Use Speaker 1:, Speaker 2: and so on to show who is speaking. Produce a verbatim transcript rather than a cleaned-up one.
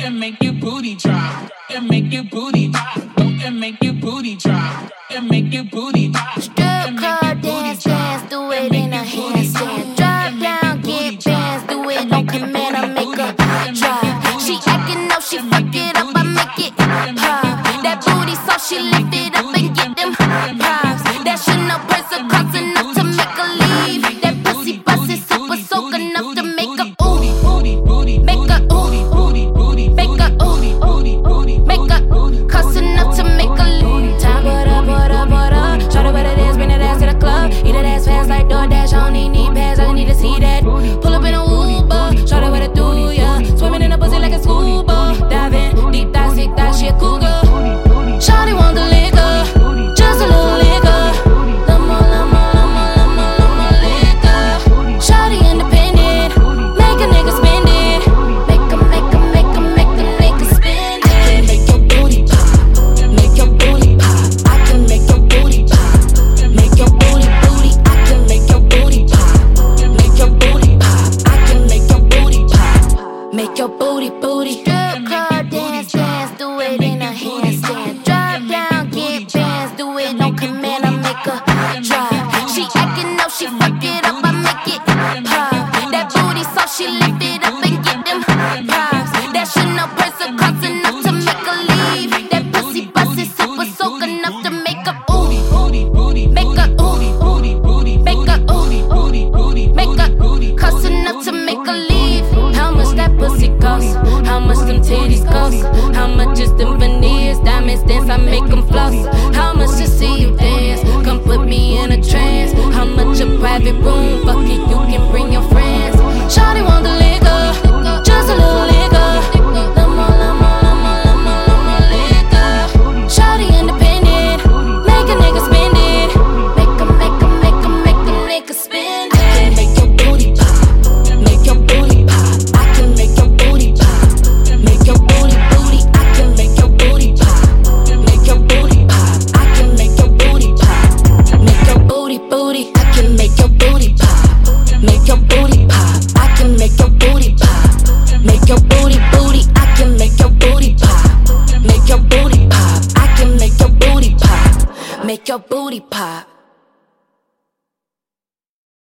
Speaker 1: and make your booty drop, and make your booty drop, and make your booty drop, and make your booty drop.
Speaker 2: Strip club dance, dance, do it in a handstand. Drop down, get bands, do it on command, I make her drop. She acting up, she fuck it up, I make it pop. That booty so she lift it up and get them props. That Chanel purse cost enough to make her leave. That pussy bust is super soak enough to make her ooh, make her ooh, make her ooh, make her cost enough to make her leave. Time what up, what up, what up. Show her what it is, bring that ass to the club. Eat that ass fast like DoorDash, I don't need knee pads, I need to see that. Pull up in a Uber, show her what it do, yeah. Swimming in a pussy like a scuba. Dive in, deep dive, sick dive, she a cougar. Shawty want the liquor, just a little liquor. Lama, lama, lama, lama, lama liquor. Shawty independent, make a nigga spend it. Make a, make a, make a, make a nigga spend it. Make your booty pop, make your booty pop. I can make your booty pop, make your booty booty. I can make your booty pop, make your booty pop. I can make your booty pop, make your booty booty. Strip club dance, dance, do it in a handstand. Drop down, get bands, do it on command, I make her drop. She acting up, she fuck it up, I make it pop. That booty so she lift it up and get them props. That Chanel purse cost enough to make her leave. That pussy bust is super soak enough to make her ooh, make her ooh, make her ooh, make her cost enough to make her leave. How much that pussy cost? How much them titties cost? How much is them veneers? Diamonds dance, I make them floss. How much to see you dance? Come put me in a trance. How much a private room? Fuck it, you can bring your friends. Shawty want the liquor, just a little liquor. Lama, lama, lama, lama, lama liquor. Shawty independent, make a nigga spend it. Make a, make a, make a, make a nigga spend it. Make your booty pop, make your booty pop. I can make your booty pop, make your booty booty. I can make your booty pop, make your booty pop. I can make your booty pop, make your booty booty. I can make your booty pop, make your booty pop. I can make your booty pop, make your booty booty. I can make your booty pop, make your booty pop. I can make your booty pop, make your booty pop.